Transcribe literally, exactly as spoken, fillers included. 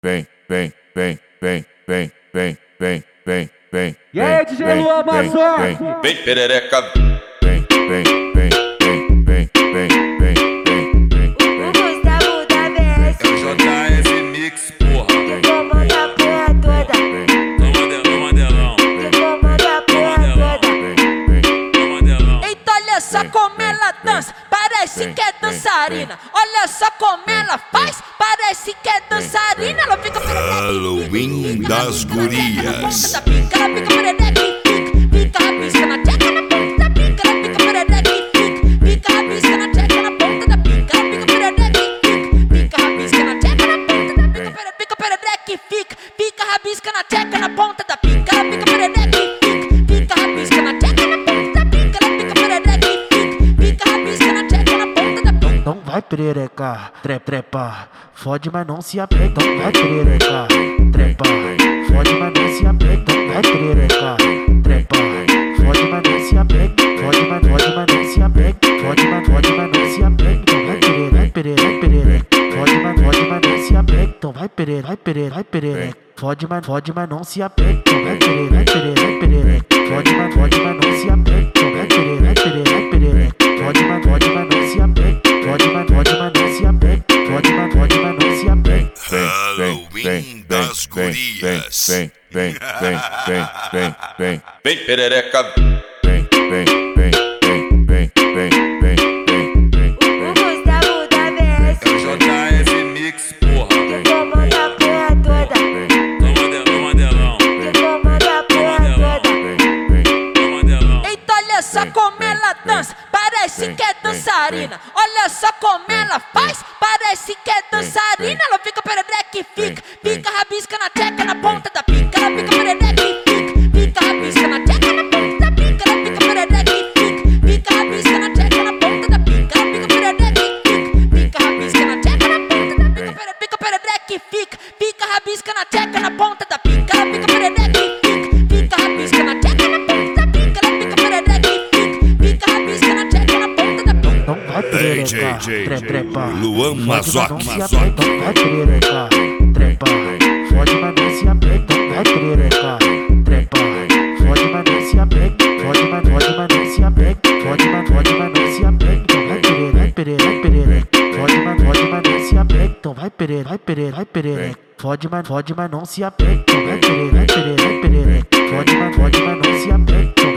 vem, vem, vem, vem, vem, vem, vem, vem, vem. E aí, D J Luan Mazzotti? Vem perereca, Vem, vem, vem, vem, vem, vem, vem, vem, vem. O Gustavo da V S é o J S Mix, porra. que comanda a porra toda, Toma delão, mandelão. que comanda a porra toda. Toma delão. Eita, olha só como ela dança, parece que é dançarina. Olha só como ela faz, parece que é dançarina. Ela fica Halloween das gurias. da pica, ela fica perereca e fica, fica rabisca na tcheca na ponta da pica, ela fica perereca e fica, fica rabisca na tcheca na ponta da pica, ela fica perereca e fica, fica rabisca na tcheca na ponta da pica, pere- fica perereca e fica, fica rabisca na tcheca na ponta da pica, ela fica perereca e fica, fica rabisca na tcheca na ponta da pica, ela fica perereca e fica, fica rabisca na tcheca na ponta da pica. Não vai perereca, tre trepa, fode mas não se apega. Não vai perereca, trepa, fode mas não se apega. Não vai perereca, trepa, fode mas não se apega. Fode mas fode mas não se apega. Fode mas fode mas não se apega. Então vai perereca, vai perereca, perereca. Fode mas fode mas não se apega. Então vai perereca, vai perereca, vai perereca. Fode mas fode mas não se apega. Então vai perereca, vai perereca, vai perereca. Fode mas fode mas não se apega. Então vai perereca, vai perereca, vai perereca. Fode mas fode mas não se apega. Fode mas fode mas não se apega. Fode mas fode mas não se apega. Halloween das gurias. Vem, vem, vem, vem, vem, vem, Vem perereca, vem, vem, vem, vem, vem, vem, vem, vem, vem. O Gustavo da V S é o J S Mix, porra. que comanda a porra toda, Toma delão, mandelão. que comanda a porra toda. Toma delão. Eita, olha só como ela dança, parece que é dançarina. Olha só como ela faz, parece que é dançarina. Ela fica perereca e fica, fica rabisca na tcheca na ponta da pica. Ela fica perereca e fica, fica rabisca na tcheca na ponta da pica. Ela fica perereca e fica, fica rabisca na tcheca na ponta da pica. Ela fica perereca e fica, fica rabisca na tcheca na ponta da pica. Pere- Fica perereca e fica, fica rabisca na tcheca na ponta da pica. Ela fica perereca e fica, fica rabisca na tcheca na ponta da pica. Ela fica perereca e fica, fica rabisca na tcheca na ponta da pica. Não vai perereca, J J, tre trepa. Luan Mazzotti. Não se apega. Não vai perereca, trepa. Fode mas não se apega. Não vai perereca, trepa. Fode mas não se apega. Fode mas fode mas não se apega. Fode mas fode mas não se apega. Então vai perereca, vai perereca, vai perereca. Fode mas fode mas não se apega. Então vai perereca, vai perereca, vai perereca. Fode mas fode mas não se apega. Então vai perereca, vai perereca, vai perereca. Fode mas fode mas não se apega. Então